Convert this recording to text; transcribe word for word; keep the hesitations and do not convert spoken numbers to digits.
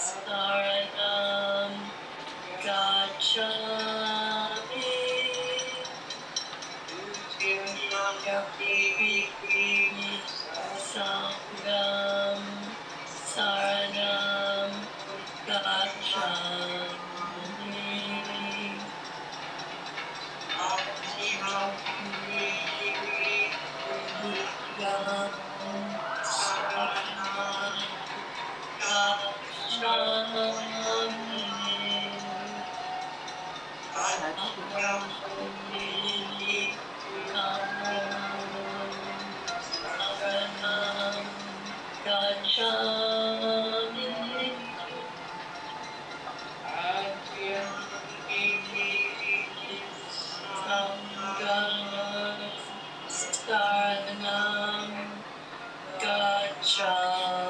Saranam Gacchami. Dutiyampi Sangam Saranam Gacchami. Dutiyam Saranam Gacchami. Saranam Gacchami. Sangam Saranam Gacchami.